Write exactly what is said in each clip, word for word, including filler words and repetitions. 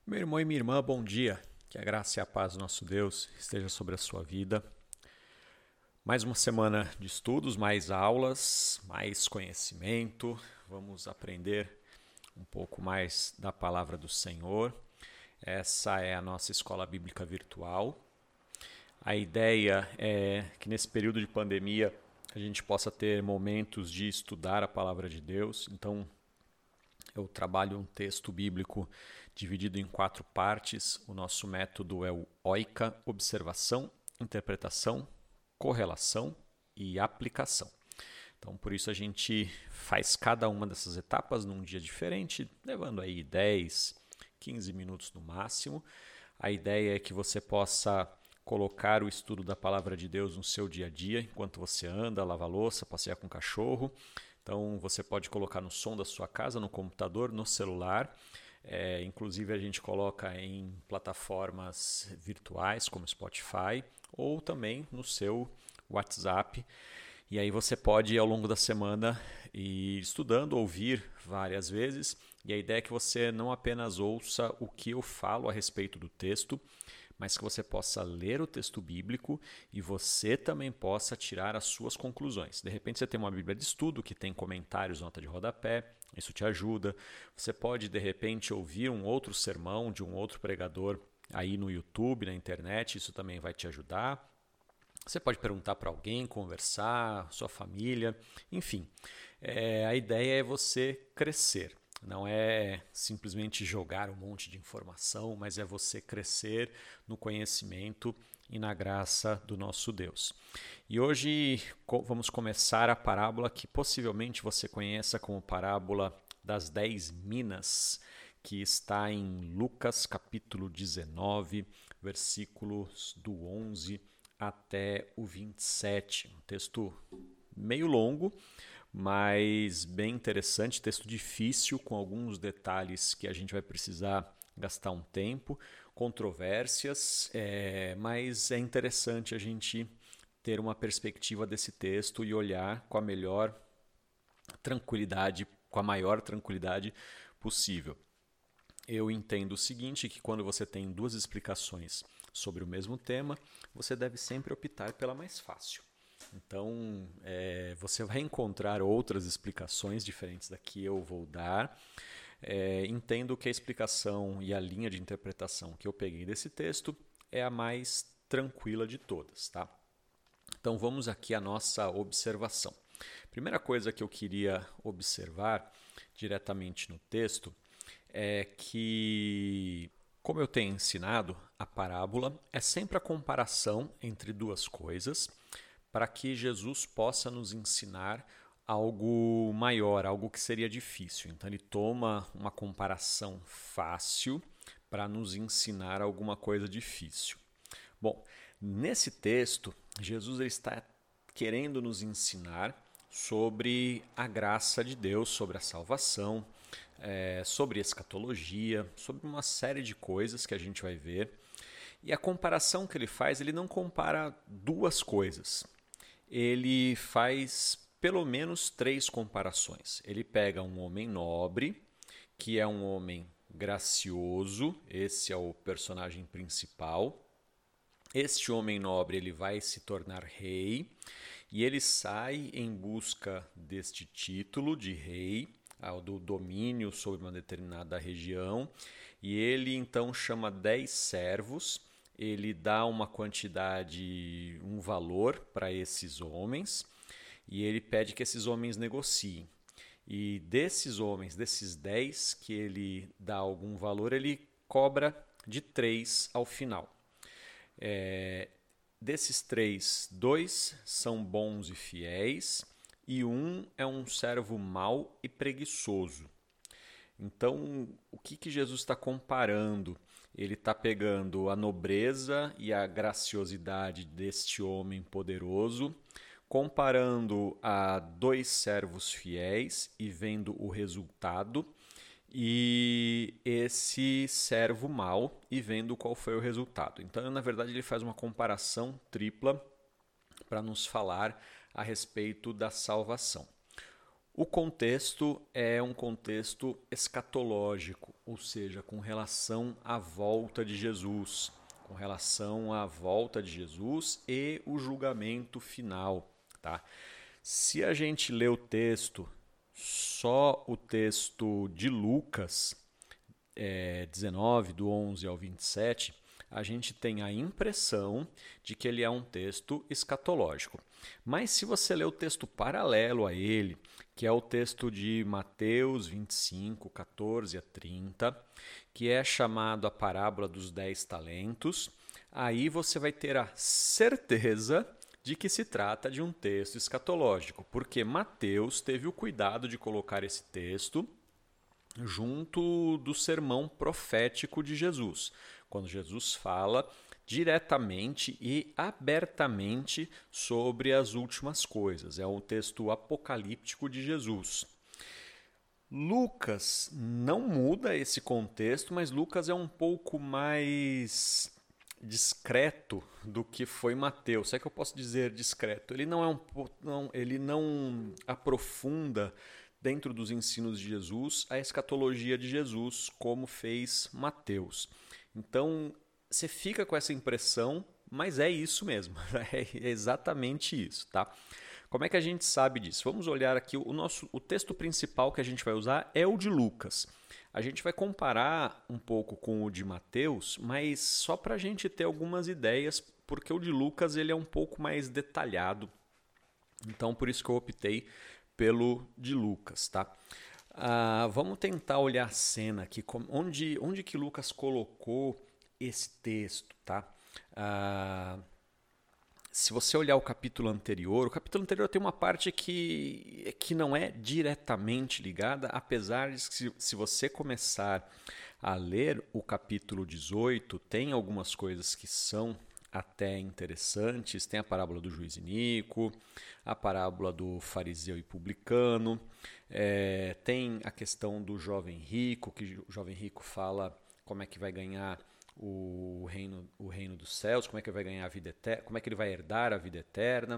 Meu irmão e minha irmã, bom dia. Que a graça e a paz do nosso Deus esteja sobre a sua vida. Mais uma semana de estudos, mais aulas, mais conhecimento. Vamos aprender um pouco mais da palavra do Senhor. Essa é a nossa escola bíblica virtual. A ideia é que nesse período de pandemia a gente possa ter momentos de estudar a palavra de Deus. Então, eu trabalho um texto bíblico dividido em quatro partes. O nosso método é o OICA, observação, interpretação, correlação e aplicação. Então, por isso a gente faz cada uma dessas etapas num dia diferente, levando aí dez, quinze minutos no máximo. A ideia é que você possa colocar o estudo da palavra de Deus no seu dia a dia, enquanto você anda, lava a louça, passeia com o cachorro. Então, você pode colocar no som da sua casa, no computador, no celular. É, inclusive, a gente coloca em plataformas virtuais, como Spotify, ou também no seu WhatsApp. E aí você pode, ao longo da semana, ir estudando, ouvir várias vezes. E a ideia é que você não apenas ouça o que eu falo a respeito do texto, mas que você possa ler o texto bíblico e você também possa tirar as suas conclusões. De repente você tem uma Bíblia de estudo que tem comentários, nota de rodapé, isso te ajuda. Você pode, de repente, ouvir um outro sermão de um outro pregador aí no YouTube, na internet, isso também vai te ajudar. Você pode perguntar para alguém, conversar, sua família, enfim. É, a ideia é você crescer. Não é simplesmente jogar um monte de informação, mas é você crescer no conhecimento e na graça do nosso Deus. E hoje vamos começar a parábola que possivelmente você conheça como parábola das dez minas, que está em Lucas capítulo dezenove, versículos do onze até o vinte e sete. Um texto meio longo, mas bem interessante, texto difícil, com alguns detalhes que a gente vai precisar gastar um tempo, controvérsias, é, mas é interessante a gente ter uma perspectiva desse texto e olhar com a melhor tranquilidade, com a maior tranquilidade possível. Eu entendo o seguinte, que quando você tem duas explicações sobre o mesmo tema, você deve sempre optar pela mais fácil. Então, é, você vai encontrar outras explicações diferentes da que eu vou dar. É, entendo que a explicação e a linha de interpretação que eu peguei desse texto é a mais tranquila de todas, tá? Então, vamos aqui à nossa observação. Primeira coisa que eu queria observar diretamente no texto é que, como eu tenho ensinado, a parábola é sempre a comparação entre duas coisas, para que Jesus possa nos ensinar algo maior, algo que seria difícil. Então ele toma uma comparação fácil para nos ensinar alguma coisa difícil. Bom, nesse texto, Jesus está querendo nos ensinar sobre a graça de Deus, sobre a salvação, é, sobre escatologia, sobre uma série de coisas que a gente vai ver. E a comparação que ele faz, ele não compara duas coisas. Ele faz pelo menos três comparações. Ele pega um homem nobre, que é um homem gracioso, esse é o personagem principal. Este homem nobre ele vai se tornar rei e ele sai em busca deste título de rei, do domínio sobre uma determinada região, e ele então chama dez servos. Ele dá uma quantidade, um valor para esses homens e ele pede que esses homens negociem. E desses homens, desses dez que ele dá algum valor, ele cobra de três ao final. É, desses três, dois são bons e fiéis e um é um servo mau e preguiçoso. Então, o que, que Jesus está comparando? Ele está pegando a nobreza e a graciosidade deste homem poderoso, comparando a dois servos fiéis e vendo o resultado, e esse servo mau e vendo qual foi o resultado. Então, na verdade, ele faz uma comparação tripla para nos falar a respeito da salvação. O contexto é um contexto escatológico, ou seja, com relação à volta de Jesus, com relação à volta de Jesus e o julgamento final, tá? Se a gente lê o texto, só o texto de Lucas é, dezenove, do onze ao vinte e sete, a gente tem a impressão de que ele é um texto escatológico. Mas se você ler o texto paralelo a ele, que é o texto de Mateus vinte e cinco, quatorze a trinta, que é chamado a parábola dos dez talentos, aí você vai ter a certeza de que se trata de um texto escatológico, porque Mateus teve o cuidado de colocar esse texto junto do sermão profético de Jesus, quando Jesus fala diretamente e abertamente sobre as últimas coisas. É um texto apocalíptico de Jesus. Lucas não muda esse contexto, mas Lucas é um pouco mais discreto do que foi Mateus. Se é que eu posso dizer discreto? Ele não é um não, ele não aprofunda dentro dos ensinos de Jesus a escatologia de Jesus, como fez Mateus. Então, você fica com essa impressão, mas é isso mesmo, é exatamente isso, tá? Como é que a gente sabe disso? Vamos olhar aqui, o, nosso, o texto principal que a gente vai usar é o de Lucas. A gente vai comparar um pouco com o de Mateus, mas só para a gente ter algumas ideias, porque o de Lucas ele é um pouco mais detalhado. Então, por isso que eu optei pelo de Lucas, tá? Ah, vamos tentar olhar a cena aqui, onde, onde que Lucas colocou esse texto, tá? Ah, se você olhar o capítulo anterior, o capítulo anterior tem uma parte que, que não é diretamente ligada, apesar de que se, se você começar a ler o capítulo dezoito, tem algumas coisas que são até interessantes. Tem a parábola do juiz iníquo, a parábola do fariseu e publicano, é, tem a questão do jovem rico, que o jovem rico fala como é que vai ganhar o reino, o reino dos céus, como é que ele vai ganhar a vida eterna, como é que ele vai herdar a vida eterna.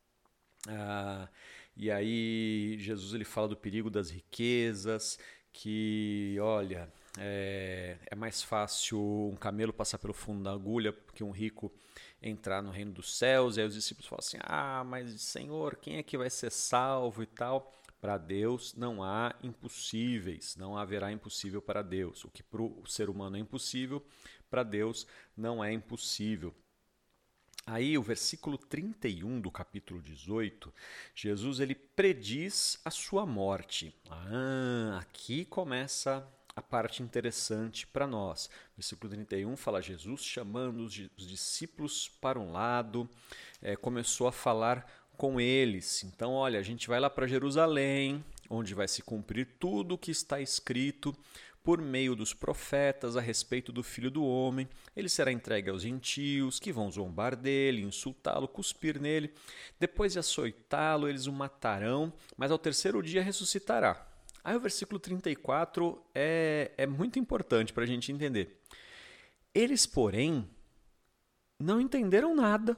Ah, e aí Jesus ele fala do perigo das riquezas, que olha, é, é mais fácil um camelo passar pelo fundo da agulha que um rico entrar no reino dos céus. E aí os discípulos falam assim, ah, mas Senhor, quem é que vai ser salvo e tal? Para Deus não há impossíveis, não haverá impossível para Deus. O que para o ser humano é impossível, para Deus não é impossível. Aí o versículo trinta e um do capítulo dezoito, Jesus ele prediz a sua morte. Ah, aqui começa a parte interessante para nós. Versículo trinta e um fala Jesus chamando os discípulos para um lado, é, começou a falar com eles. Então, olha, a gente vai lá para Jerusalém, onde vai se cumprir tudo o que está escrito por meio dos profetas a respeito do Filho do Homem. Ele será entregue aos gentios, que vão zombar dele, insultá-lo, cuspir nele. Depois de açoitá-lo, eles o matarão, mas ao terceiro dia ressuscitará. Aí o versículo trinta e quatro é, é muito importante para a gente entender. Eles, porém, não entenderam nada.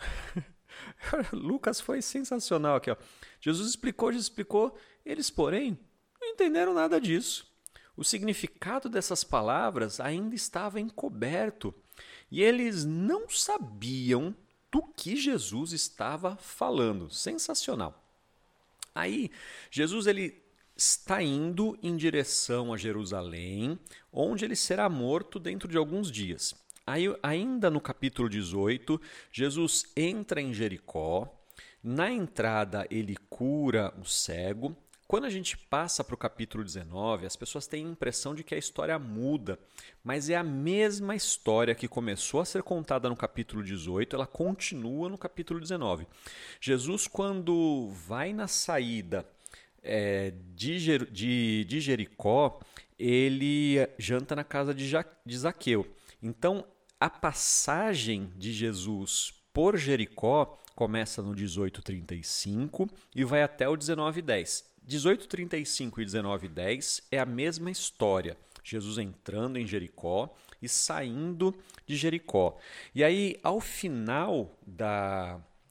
Lucas foi sensacional aqui, ó. Jesus explicou, Jesus explicou, eles, porém, não entenderam nada disso. O significado dessas palavras ainda estava encoberto e eles não sabiam do que Jesus estava falando. Sensacional. Aí, Jesus ele está indo em direção a Jerusalém, onde ele será morto dentro de alguns dias. Aí, ainda no capítulo dezoito, Jesus entra em Jericó. Na entrada, ele cura o cego. Quando a gente passa para o capítulo dezenove, as pessoas têm a impressão de que a história muda, mas é a mesma história que começou a ser contada no capítulo dezoito, ela continua no capítulo dezenove. Jesus, quando vai na saída é, de, Jer- de, de Jericó, ele janta na casa de, ja- de Zaqueu. Então, a passagem de Jesus por Jericó começa no dezoito, trinta e cinco e vai até o dezenove, dez. dezoito, trinta e cinco e dezenove, dez é a mesma história. Jesus entrando em Jericó e saindo de Jericó. E aí, ao final da,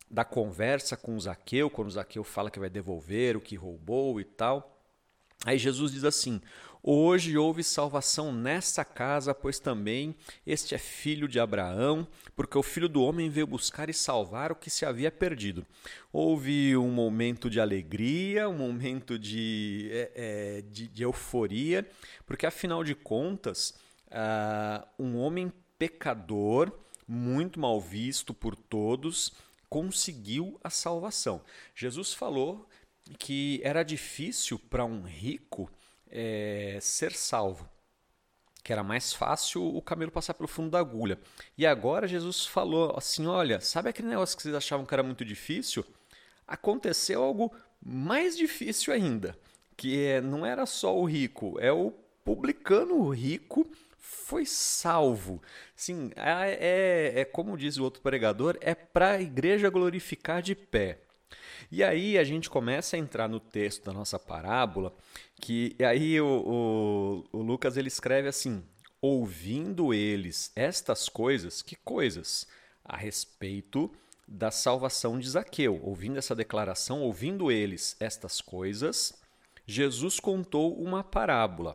da conversa com o Zaqueu, quando o Zaqueu fala que vai devolver o que roubou e tal. Aí Jesus diz assim: hoje houve salvação nessa casa, pois também este é filho de Abraão, porque o Filho do Homem veio buscar e salvar o que se havia perdido. Houve um momento de alegria, um momento de, é, é, de, de euforia, porque afinal de contas, uh, um homem pecador, muito mal visto por todos, conseguiu a salvação. Jesus falou que era difícil para um rico é, ser salvo, que era mais fácil o camelo passar pelo fundo da agulha. E agora Jesus falou assim, olha, sabe aquele negócio que vocês achavam que era muito difícil? Aconteceu algo mais difícil ainda, que é, não era só o rico, é o publicano rico foi salvo. Sim, é, é, é como diz o outro pregador, é para a igreja glorificar de pé. E aí a gente começa a entrar no texto da nossa parábola, que aí o, o, o Lucas ele escreve assim, ouvindo eles estas coisas, que coisas? A respeito da salvação de Zaqueu. Ouvindo essa declaração, ouvindo eles estas coisas, Jesus contou uma parábola.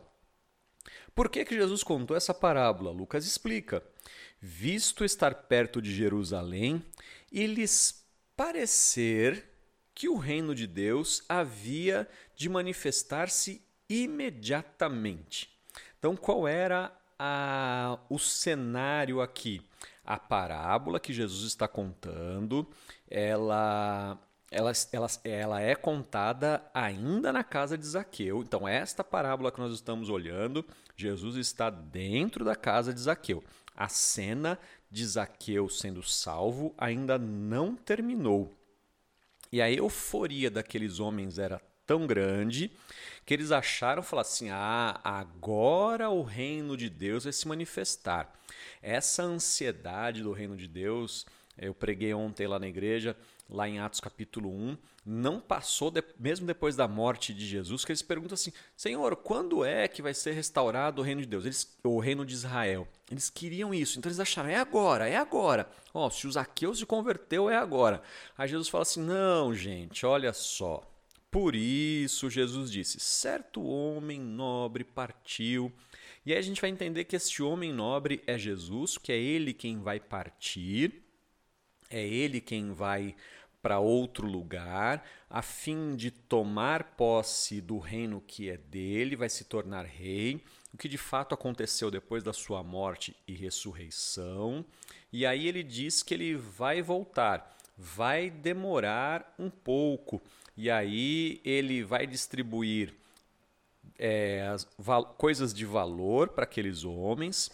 Por que que Jesus contou essa parábola? Lucas explica. Visto estar perto de Jerusalém e lhes parecer que o reino de Deus havia de manifestar-se imediatamente. Então, qual era a, o cenário aqui? A parábola que Jesus está contando, ela, ela, ela, ela é contada ainda na casa de Zaqueu. Então, esta parábola que nós estamos olhando, Jesus está dentro da casa de Zaqueu. A cena de Zaqueu sendo salvo ainda não terminou. E a euforia daqueles homens era tão grande que eles acharam, falaram assim, ah, agora o reino de Deus vai se manifestar. Essa ansiedade do reino de Deus, eu preguei ontem lá na igreja, lá em Atos capítulo um, não passou, de, mesmo depois da morte de Jesus, que eles perguntam assim, Senhor, quando é que vai ser restaurado o reino de Deus? Eles, o reino de Israel. Eles queriam isso, então eles acharam, é agora, é agora. Ó, se o Zaqueu se converteu, é agora. Aí Jesus fala assim, não, gente, olha só. Por isso Jesus disse, certo homem nobre partiu. E aí a gente vai entender que este homem nobre é Jesus, que é ele quem vai partir, é ele quem vai para outro lugar, a fim de tomar posse do reino que é dele, vai se tornar rei, o que de fato aconteceu depois da sua morte e ressurreição. E aí ele diz que ele vai voltar, vai demorar um pouco, e aí ele vai distribuir é, as, val, coisas de valor para aqueles homens.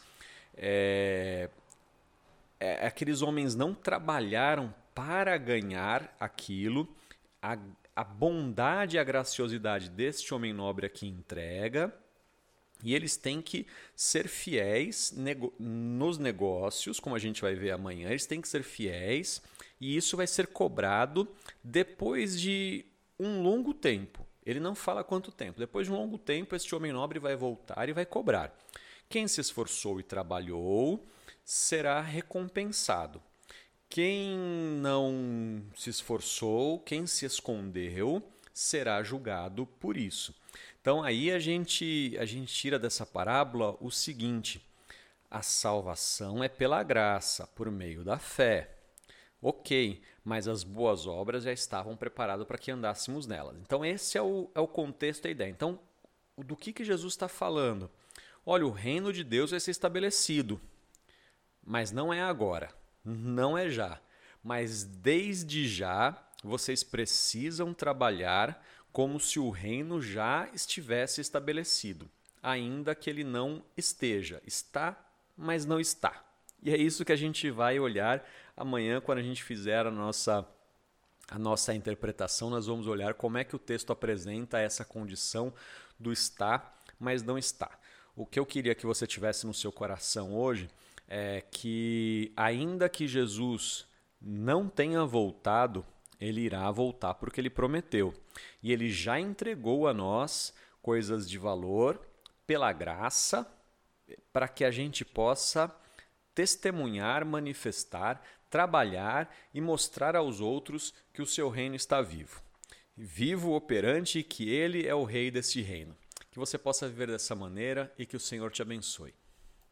É, é, aqueles homens não trabalharam para ganhar aquilo, a, a bondade e a graciosidade deste homem nobre aqui entrega, e eles têm que ser fiéis nego, nos negócios, como a gente vai ver amanhã, eles têm que ser fiéis, e isso vai ser cobrado depois de um longo tempo. Ele não fala quanto tempo. Depois de um longo tempo, este homem nobre vai voltar e vai cobrar. Quem se esforçou e trabalhou será recompensado. Quem não se esforçou, quem se escondeu, será julgado por isso. Então aí a gente, a gente tira dessa parábola o seguinte, a salvação é pela graça, por meio da fé. Ok, mas as boas obras já estavam preparadas para que andássemos nelas. Então esse é o, é o contexto e a ideia. Então do que, que Jesus está falando? Olha, o reino de Deus vai ser estabelecido, mas não é agora. Não é já, mas desde já vocês precisam trabalhar como se o reino já estivesse estabelecido, ainda que ele não esteja. Está, mas não está. E é isso que a gente vai olhar amanhã quando a gente fizer a nossa, a nossa interpretação. Nós vamos olhar como é que o texto apresenta essa condição do está, mas não está. O que eu queria que você tivesse no seu coração hoje é que, ainda que Jesus não tenha voltado, ele irá voltar porque ele prometeu. E ele já entregou a nós coisas de valor pela graça, para que a gente possa testemunhar, manifestar, trabalhar e mostrar aos outros que o seu reino está vivo. Vivo, operante, e que Ele é o rei deste reino. Que você possa viver dessa maneira e que o Senhor te abençoe.